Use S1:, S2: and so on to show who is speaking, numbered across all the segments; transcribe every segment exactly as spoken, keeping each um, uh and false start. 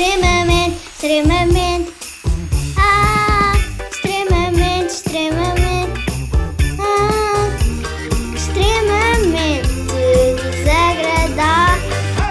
S1: extremamente, extremamente, ah, extremamente, extremamente, ah, extremamente desagradável.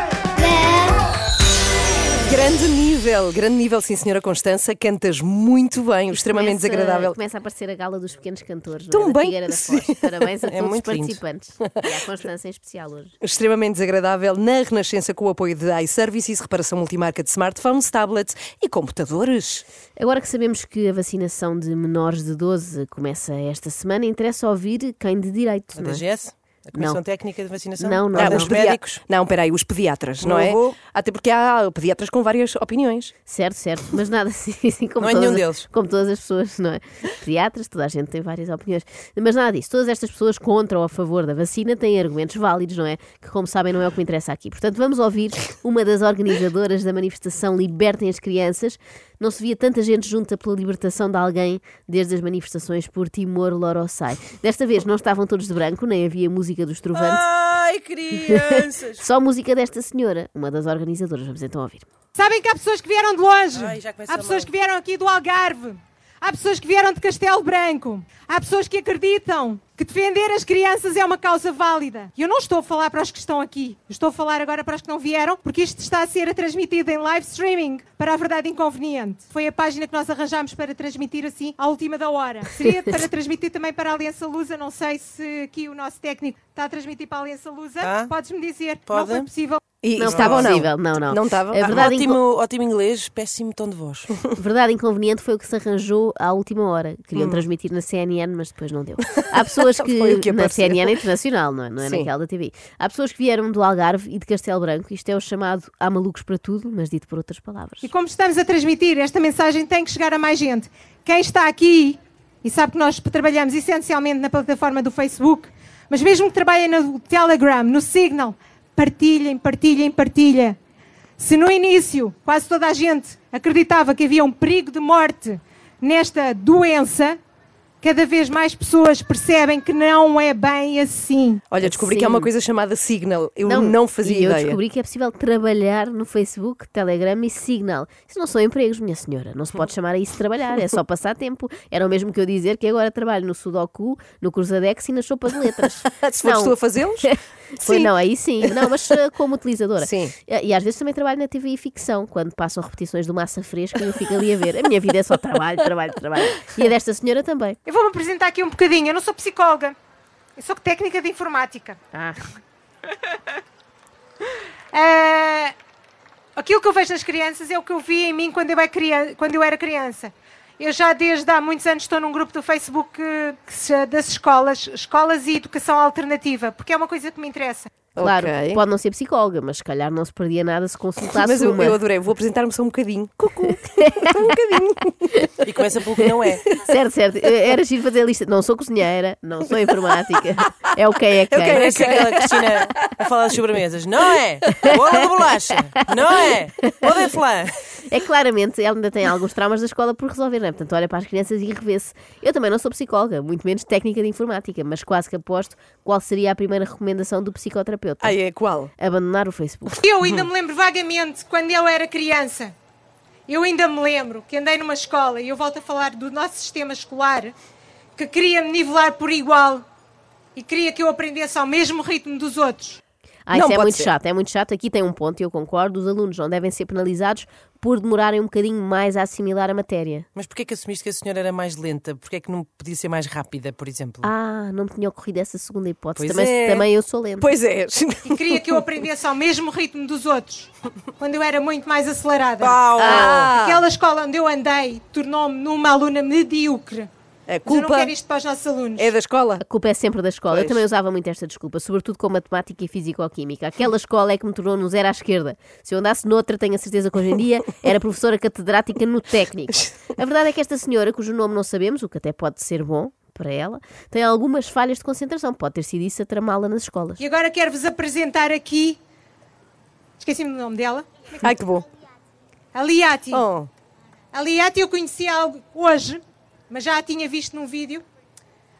S2: Grande nível, grande nível, sim senhora Constança, cantas muito bem, o extremamente
S3: Começa-
S2: desagradável.
S3: Começa a aparecer a gala dos pequenos cantores, não
S2: Tão
S3: é? Da
S2: bem
S3: Figueira
S2: que
S3: da
S2: sim.
S3: Foz. Parabéns a
S2: É
S3: todos os
S2: muito lindo.
S3: participantes. E à Constança em especial hoje.
S2: Extremamente desagradável na Renascença com o apoio de iServices, reparação multimarca de smartphones, tablets e computadores.
S3: Agora que sabemos que a vacinação de menores de doze começa esta semana, interessa ouvir quem de direito,
S4: A
S3: não é?
S4: D G S? A Comissão
S3: Não.
S4: Técnica de Vacinação?
S3: Não, não,
S4: Ah,
S3: não.
S4: os
S2: os pedia-
S4: médicos?
S2: Não, peraí, os pediatras, não
S4: Meu
S2: é?
S4: avô?
S2: Até porque há pediatras com várias opiniões.
S3: Certo, certo, mas nada assim, assim como,
S4: Não é
S3: todas,
S4: nenhum deles.
S3: como todas as pessoas, não é? Pediatras, toda a gente tem várias opiniões. Mas nada disso, todas estas pessoas contra ou a favor da vacina têm argumentos válidos, não é? Que, como sabem, não é o que me interessa aqui. Portanto, vamos ouvir uma das organizadoras da manifestação Libertem as Crianças. Não se via tanta gente junta pela libertação de alguém desde as manifestações por Timor-Leste. Desta vez não estavam todos de branco, nem havia música dos trovantes.
S4: Ai, crianças!
S3: Só música desta senhora, uma das organizadoras. Vamos então ouvir.
S5: Sabem que há pessoas que vieram de longe,
S4: Ai, já começa
S5: há pessoas
S4: mal.
S5: que vieram aqui do Algarve, há pessoas que vieram de Castelo Branco, há pessoas que acreditam que defender as crianças é uma causa válida. E eu não estou a falar para os que estão aqui, eu estou a falar agora para os que não vieram, porque isto está a ser transmitido em live streaming para a Verdade Inconveniente. Foi a página que nós arranjámos para transmitir assim à última da hora. Seria para transmitir também para a Aliança Lusa, não sei se aqui o nosso técnico está a transmitir para a Aliança Lusa.
S4: Tá.
S5: Podes-me dizer,
S4: Pode.
S5: não foi possível.
S2: E
S3: Não
S2: estava ou
S3: foi
S2: não?
S3: possível, não, não.
S2: Não estava?
S3: A verdade,
S4: ótimo,
S3: inco-
S4: ótimo inglês, péssimo tom de voz.
S3: verdade inconveniente foi o que se arranjou à última hora. Queriam transmitir na C N N, mas depois não deu. Há pessoas que.
S2: Foi o que
S3: na
S2: apareceu.
S3: C N N internacional, não é? Não é
S2: Sim.
S3: naquela da T V. Há pessoas que vieram do Algarve e de Castelo Branco. Isto é o chamado há malucos para tudo, mas dito por outras palavras.
S5: E como estamos a transmitir, esta mensagem tem que chegar a mais gente. Quem está aqui, e sabe que nós trabalhamos essencialmente na plataforma do Facebook, mas mesmo que trabalhem no Telegram, no Signal, partilhem, partilhem, partilhem. Se no início quase toda a gente acreditava que havia um perigo de morte nesta doença, cada vez mais pessoas percebem que não é bem assim.
S2: Olha, descobri que há
S3: Sim.
S2: uma coisa chamada Signal. Eu não, fazia
S3: e eu
S2: ideia.
S3: descobri que é possível trabalhar no Facebook, Telegram e Signal. Isso não são empregos, minha senhora. Não se pode chamar a isso de trabalhar, é só passar tempo. Era o mesmo que eu dizer que agora trabalho no Sudoku, no Cruzadex e na sopa de letras.
S2: Se fores tu a fazê-los?
S3: Foi,
S2: Sim.
S3: não, aí sim. Não, mas uh, como utilizadora.
S2: Sim.
S3: E, e às vezes também trabalho na T V e ficção, quando passam repetições do Massa Fresca e eu fico ali a ver. A minha vida é só trabalho, trabalho, trabalho. E a desta senhora também.
S5: Eu vou-me apresentar aqui um bocadinho. Eu não sou psicóloga, eu sou técnica de informática.
S3: Ah,
S5: Ah, aquilo que eu vejo nas crianças é o que eu vi em mim quando eu era criança. Quando eu era criança. Eu já desde há muitos anos estou num grupo do Facebook que, que se- das escolas, escolas e educação alternativa, porque é uma coisa que me interessa.
S3: claro,
S2: Ok.
S3: pode não ser psicóloga, mas se calhar não se perdia nada se consultasse
S2: Mas eu,
S3: uma.
S2: eu adorei, vou apresentar-me só um bocadinho. Cucu. um bocadinho.
S4: E começa pelo que não é.
S3: Certo, certo. Era giro fazer a lista. Não sou cozinheira, não sou informática. É o que é quem.
S2: Eu quero
S4: Parece aquela Cristina a falar das sobremesas. Não é? Bola de bolacha. Não é? Bola de flan.
S3: É claramente, ela ainda tem alguns traumas da escola por resolver, não é? Portanto, olha para as crianças e revê-se. Eu também não sou psicóloga, muito menos técnica de informática, mas quase que aposto qual seria a primeira recomendação do psicoterapeuta.
S2: Ai, é qual?
S3: Abandonar o Facebook.
S5: Eu ainda me lembro vagamente, quando eu era criança, eu ainda me lembro que andei numa escola, e eu volto a falar do nosso sistema escolar, que queria me nivelar por igual e queria que eu aprendesse ao mesmo ritmo dos outros.
S3: Ah,
S2: Não
S3: isso é
S2: pode
S3: muito
S2: ser.
S3: chato, é muito chato. Aqui tem um ponto e eu concordo. Os alunos não devem ser penalizados por demorarem um bocadinho mais a assimilar a matéria.
S4: Mas porquê que assumiste que a senhora era mais lenta? Porquê que não podia ser mais rápida, por exemplo?
S3: Ah, não me tinha ocorrido essa segunda hipótese.
S4: Pois
S3: Também,
S4: é.
S3: também eu sou lenta.
S2: Pois é.
S5: E queria que eu aprendesse ao mesmo ritmo dos outros, quando eu era muito mais acelerada.
S4: Pau!
S2: Ah,
S5: Aquela escola onde eu andei tornou-me numa aluna medíocre.
S2: a
S5: Mas eu não
S2: culpa
S5: quero isto para os nossos alunos.
S2: é da escola?
S3: A culpa é sempre da escola. Eu
S2: Pois.
S3: também usava muito esta desculpa, sobretudo com matemática e físico-química. Aquela escola é que me tornou no zero à esquerda. Se eu andasse noutra, tenho a certeza que hoje em dia era professora catedrática no técnico. A verdade é que esta senhora, cujo nome não sabemos, o que até pode ser bom para ela, tem algumas falhas de concentração. Pode ter sido isso a tramá-la nas escolas.
S5: E agora quero-vos apresentar aqui... Esqueci-me do nome dela.
S2: Ai, que bom.
S5: A Liati.
S2: Oh.
S5: A Liati eu conheci algo hoje, mas já a tinha visto num vídeo.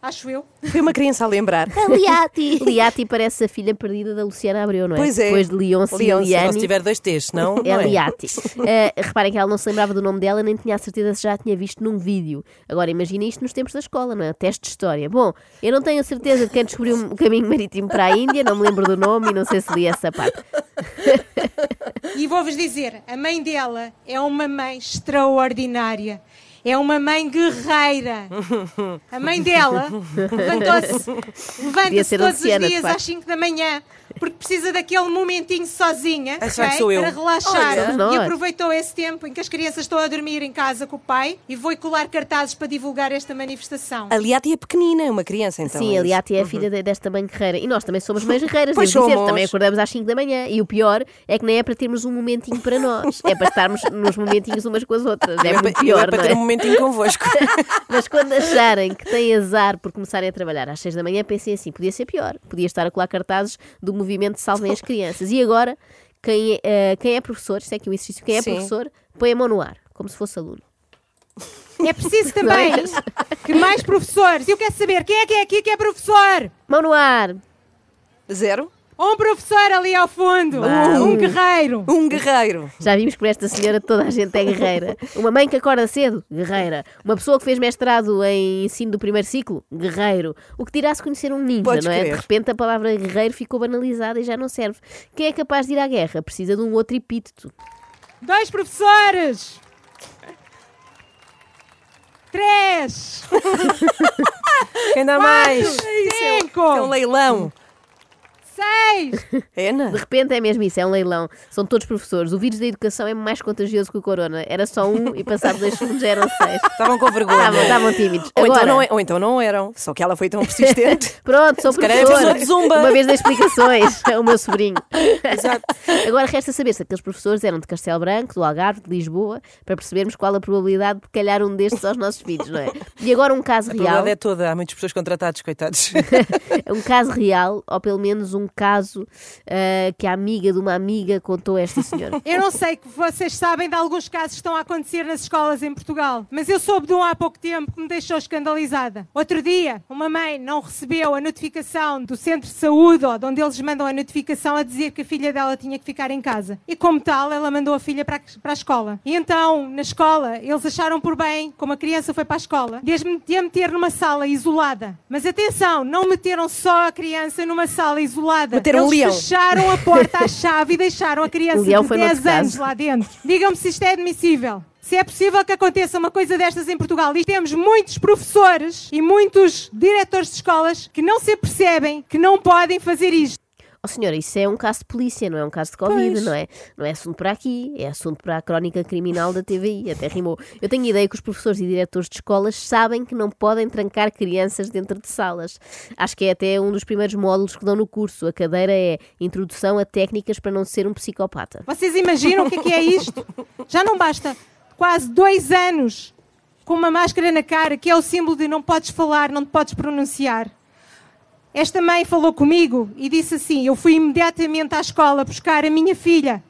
S5: acho eu.
S2: Foi uma criança a lembrar.
S3: A Liati. Liati parece a filha perdida da Luciana Abreu, não é?
S2: Pois é.
S3: Depois de Leonce e
S2: Leonce.
S4: Só se
S3: Liane.
S4: tiver dois T's, não?
S3: É
S4: não é?
S3: Liati. Uh, reparem que ela não se lembrava do nome dela, nem tinha a certeza se já a tinha visto num vídeo. Agora imagina isto nos tempos da escola, não é? Teste de história. Bom, eu não tenho a certeza de quem descobriu um caminho marítimo para a Índia, não me lembro do nome e não sei se li essa parte.
S5: E vou-vos dizer, a mãe dela é uma mãe extraordinária. É uma mãe guerreira. A mãe dela levantou-se,
S3: Devia
S5: levanta-se
S3: ser
S5: todos
S3: Luciana,
S5: os
S3: de
S5: dias
S3: facto.
S5: às cinco da manhã, porque precisa daquele momentinho sozinha,
S4: Ah, será que
S5: ok?
S4: sou eu?
S5: Para relaxar.
S3: Olha, nós.
S5: E aproveitou esse tempo em que as crianças estão a dormir em casa com o pai e foi colar cartazes para divulgar esta manifestação.
S2: A Liati é pequenina, é uma criança, então.
S3: Sim,
S2: é
S3: a
S2: isso.
S3: Liati é a filha de- desta mãe guerreira. E nós também somos mães guerreiras,
S2: Pois
S3: devo dizer.
S2: somos.
S3: Também acordamos às cinco da manhã. E o pior é que nem é para termos um momentinho para nós. É para estarmos nos momentinhos umas com as outras. É
S4: Eu
S3: muito
S4: para- eu
S3: pior,
S4: é para
S3: não
S4: ter
S3: é?
S4: um momentinho convosco.
S3: Mas quando acharem que têm azar por começarem a trabalhar às seis da manhã, pensem assim, podia ser pior. Podia estar a colar cartazes do movimento Salvem as Crianças. E agora, quem é, uh, quem é professor, isto é aqui um exercício, quem é
S2: Sim.
S3: professor, põe a mão no ar, como se fosse aluno.
S5: É preciso também que mais professores. Eu quero saber quem é que é aqui que é professor?
S3: Mão no ar!
S2: Zero?
S5: Um professor ali ao fundo. Um guerreiro.
S2: Um guerreiro.
S3: Já vimos que por esta senhora toda a gente é guerreira. Uma mãe que acorda cedo, guerreira. Uma pessoa que fez mestrado em ensino do primeiro ciclo, guerreiro. O que dirá se conhecer um ninja,
S2: Podes
S3: não é?
S2: crer.
S3: De repente a palavra guerreiro ficou banalizada e já não serve. Quem é capaz de ir à guerra precisa de um outro epíteto.
S5: Dois professores. Três.
S4: Quem dá mais?
S5: Cinco.
S2: É um leilão.
S5: Seis.
S2: É, Ana?
S3: De repente é mesmo isso, é um leilão. São todos professores. O vírus da educação é mais contagioso que o corona. Era só um e passado dois segundos já eram seis.
S4: Estavam com vergonha.
S3: Estavam, estavam tímidos.
S2: Ou, então
S3: Agora,
S2: não, é- ou então não eram. Só que ela foi tão persistente.
S3: pronto, sou
S4: calhar é
S3: professor.
S4: professor de zumba.
S3: Uma vez das explicações, é o meu sobrinho.
S4: Exato.
S3: Agora resta saber se aqueles professores eram de Castelo Branco, do Algarve, de Lisboa, para percebermos qual a probabilidade de calhar um destes aos nossos filhos, não é? E agora um caso
S4: A
S3: real,
S4: probabilidade é toda. Há muitas pessoas contratadas, coitados.
S3: um caso real, ou pelo menos um caso ah, que a amiga de uma amiga contou a esta senhora.
S5: Eu não sei que vocês sabem de alguns casos que estão a acontecer nas escolas em Portugal, mas eu soube de um há pouco tempo que me deixou escandalizada. Outro dia, uma mãe não recebeu a notificação do centro de saúde, ou de onde eles mandam a notificação a dizer que a filha dela tinha que ficar em casa. E como tal, ela mandou a filha para a, para a escola. E então, na escola, eles acharam por bem, como a criança foi para a escola, de a meter numa sala isolada. Mas atenção, não meteram só a criança numa sala isolada.
S2: Meteram um
S5: eles
S2: leão.
S5: fecharam a porta à chave e deixaram a criança
S3: O leão
S5: de
S3: foi
S5: dez
S3: noutro
S5: anos
S3: caso.
S5: lá dentro. Digam-me se isto é admissível. Se é possível que aconteça uma coisa destas em Portugal. E temos muitos professores e muitos diretores de escolas que não se apercebem que não podem fazer isto.
S3: Oh senhora, isso é um caso de polícia, não é um caso de Covid,
S2: Pois.
S3: não é? Não é assunto para aqui, é assunto para a crónica criminal da T V I, até rimou. Eu tenho ideia que os professores e diretores de escolas sabem que não podem trancar crianças dentro de salas. Acho que é até um dos primeiros módulos que dão no curso. A cadeira é Introdução a Técnicas para não ser um psicopata.
S5: Vocês imaginam o que é que é isto? Já não basta quase dois anos com uma máscara na cara, que é o símbolo de não podes falar, não te podes pronunciar. Esta mãe falou comigo e disse assim: eu fui imediatamente à escola buscar a minha filha.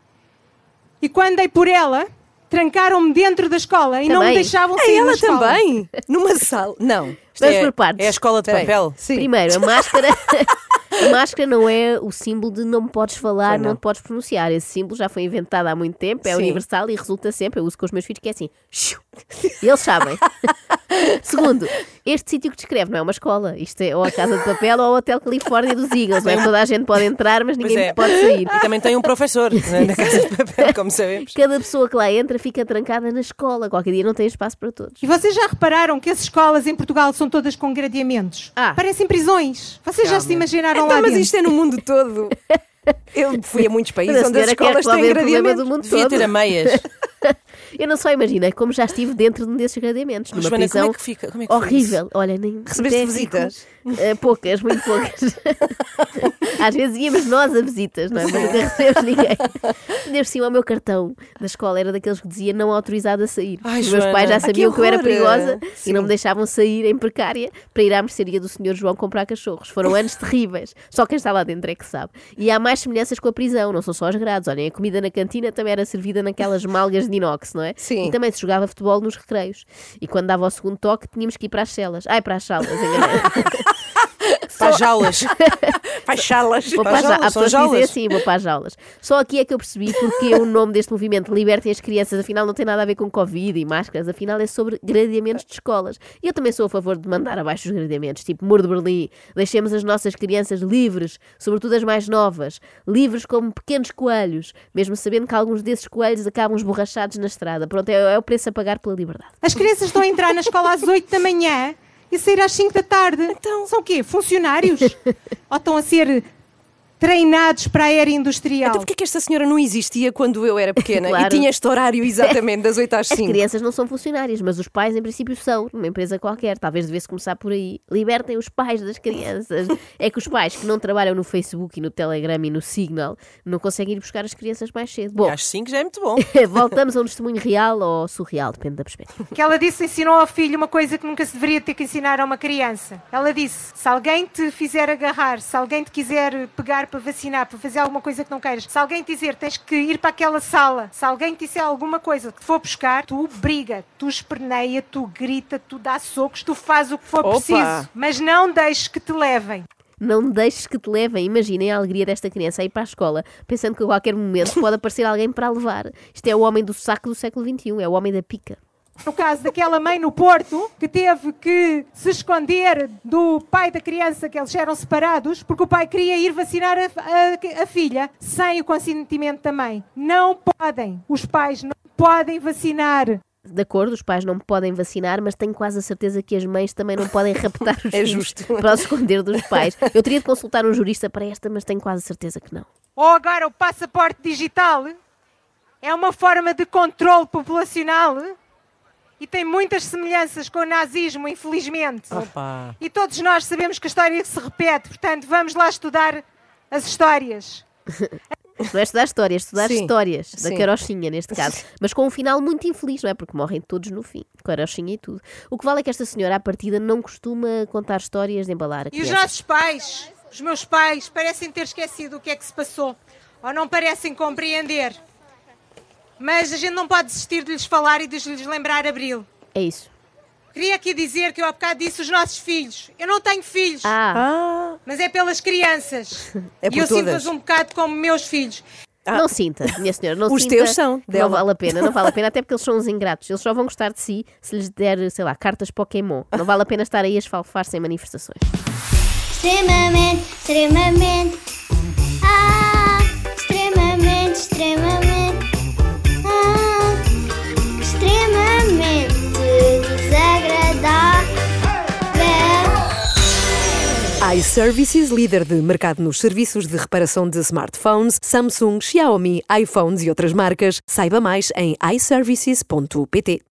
S5: E quando dei por ela, trancaram-me dentro da escola e não me
S3: Também?
S5: deixavam
S2: A
S5: sair da
S2: ela
S5: escola.
S2: também? Numa sala? Não.
S4: Isto
S3: Vamos
S4: é,
S3: por partes.
S4: é a escola de
S2: Peraí.
S4: papel.
S2: Sim.
S3: Primeiro, a máscara... A máscara não é o símbolo de não me podes falar,
S2: Pois
S3: não.
S2: não.
S3: te podes pronunciar. Esse símbolo já foi inventado há muito tempo, é
S2: Sim.
S3: universal e resulta sempre. Eu uso com os meus filhos que é assim. Xiu. E eles sabem. Segundo, este sítio que descreve não é uma escola. Isto é ou a Casa de Papel ou o Hotel Califórnia dos Eagles. Não é? Toda a gente pode entrar, mas
S4: Pois
S3: ninguém
S4: é.
S3: pode sair.
S4: E também tem um professor né, na casa de papel, como sabemos.
S3: Cada pessoa que lá entra fica trancada na escola. Qualquer dia não tem espaço para todos.
S5: E vocês já repararam que as escolas em Portugal são todas com gradeamentos?
S3: Ah.
S5: Parecem prisões. Vocês já se imaginaram
S2: Então,
S5: lá
S2: mas
S5: dentro?
S2: isto é no mundo todo. Eu fui a muitos
S3: Mas
S2: países
S3: a
S2: onde as
S3: senhora quer
S2: escolas têm
S3: resolver o problema
S2: gradeamentos.
S3: do mundo
S4: Devia
S3: todo.
S4: ter a meias.
S3: Eu não só imaginei como já estive dentro de um desses gradeamentos,
S4: Mas,
S3: numa
S4: Joana,
S3: prisão
S4: como é que fica? Como é que foi
S3: horrível. Olha, nem
S2: Recebeste
S3: até
S2: visitas?
S3: fico- Eh, poucas, muito poucas. Às vezes íamos nós a visitas, não é? Mas nunca recebemos ninguém. Ainda por cima, o meu cartão da escola era daqueles que dizia não autorizado a sair.
S4: Ai,
S3: Os meus
S4: Joana.
S3: pais já
S4: Ah, que
S3: sabiam que, eu era
S2: horror.
S3: perigosa
S2: Sim.
S3: e não me deixavam sair em precária para ir à mercearia do senhor João comprar cachorros. Foram anos terríveis. Só quem está lá dentro é que sabe. E há mais semelhanças com a prisão, não são só as grades. Olhem, a comida na cantina também era servida naquelas malgas de de inox, não é?
S2: Sim.
S3: E também se jogava futebol nos recreios. E quando dava o segundo toque, tínhamos que ir para as celas. Ai, para as salas, enganei.
S4: Para as jaulas.
S2: Para as salas.
S3: Vou
S4: Para
S3: para
S4: as
S3: as ja-
S4: jaulas,
S3: Há
S4: são
S3: pessoas que dizem
S4: jaulas.
S3: assim, vou para as jaulas. Só aqui é que eu percebi porque o nome deste movimento Libertem as Crianças, afinal não tem nada a ver com Covid e máscaras, afinal é sobre gradeamentos de escolas. E eu também sou a favor de mandar abaixo os gradeamentos, tipo Muro de Berlim. Deixemos as nossas crianças livres, sobretudo as mais novas, livres como pequenos coelhos, mesmo sabendo que alguns desses coelhos acabam esborrachados na estrada. Pronto, é, é o preço a pagar pela liberdade.
S5: As crianças estão a entrar na escola às oito da manhã e sair às cinco da tarde.
S2: Então-
S5: São o quê? Funcionários? Ou estão a ser treinados para a era industrial?
S2: Então porquê que esta senhora não existia quando eu era pequena
S3: Claro.
S2: e tinha este horário exatamente das oito às
S3: As
S2: cinco?
S3: crianças não são funcionários, mas os pais, em princípio, são, numa empresa qualquer. Talvez devesse começar por aí. Libertem os pais das crianças. É que os pais que não trabalham no Facebook e no Telegram e no Signal não conseguem ir buscar as crianças mais cedo. Bom,
S4: Às cinco já é muito bom.
S3: voltamos a um testemunho real ou surreal, depende da perspectiva.
S5: Que ela disse, ensinou ao filho uma coisa que nunca se deveria ter que ensinar a uma criança. Ela disse, se alguém te fizer agarrar, se alguém te quiser pegar para vacinar, para fazer alguma coisa que não queiras, se alguém te dizer tens que ir para aquela sala, se alguém te disser alguma coisa que te for buscar, tu briga, tu esperneia, tu grita, tu dá socos, tu faz o que for
S2: Opa!
S5: preciso, mas não deixes que te levem.
S3: Não deixes que te levem. Imaginem a alegria desta criança a ir para a escola, pensando que a qualquer momento pode aparecer alguém para a levar. Isto é o homem do saco do século vinte e um, é o homem da pica.
S5: No caso daquela mãe no Porto, que teve que se esconder do pai da criança, que eles eram separados, porque o pai queria ir vacinar a, a- a filha, sem o consentimento da mãe. Não podem. Os pais não podem vacinar.
S3: De acordo, os pais não podem vacinar, mas tenho quase a certeza que as mães também não podem raptar os
S2: É
S3: filhos
S2: justo.
S3: para os esconder dos pais. Eu teria de consultar um jurista para esta, mas tenho quase a certeza que não.
S5: Ou agora o passaporte digital é uma forma de controle populacional e tem muitas semelhanças com o nazismo, infelizmente.
S4: Opa.
S5: E todos nós sabemos que a história se repete, portanto vamos lá estudar as histórias.
S3: Não é estudar histórias, é estudar
S2: Sim,
S3: histórias da
S2: sim.
S3: carochinha, neste caso. Mas com um final muito infeliz, não é? Porque morrem todos no fim, carochinha e tudo. O que vale é que esta senhora, à partida, não costuma contar histórias de embalar a
S5: E os
S3: criança.
S5: nossos pais, os meus pais, parecem ter esquecido o que é que se passou, ou não parecem compreender. Mas a gente não pode desistir de lhes falar e de lhes lembrar Abril.
S3: É isso.
S5: Queria aqui dizer que eu há bocado disse os nossos filhos. Eu não tenho filhos,
S3: Ah,
S2: Ah,
S5: mas é pelas crianças.
S2: É
S5: e
S2: por
S5: eu
S2: todas.
S5: sinto-as um bocado como meus filhos.
S3: não sinta, minha senhora, não
S2: Os
S3: sinta.
S2: teus são,
S3: que
S2: dela.
S3: Não vale a pena, não vale a pena, até porque eles são uns ingratos. Eles só vão gostar de si se lhes der, sei lá, cartas Pokémon. Não vale a pena estar aí a esfalfar-se em manifestações.
S1: Extremamente, extremamente. Ah, extremamente, extremamente. Ah, extremamente desagradável.
S2: iServices, líder de mercado nos serviços de reparação de smartphones, Samsung, Xiaomi, iPhones e outras marcas. Saiba mais em i services ponto pt.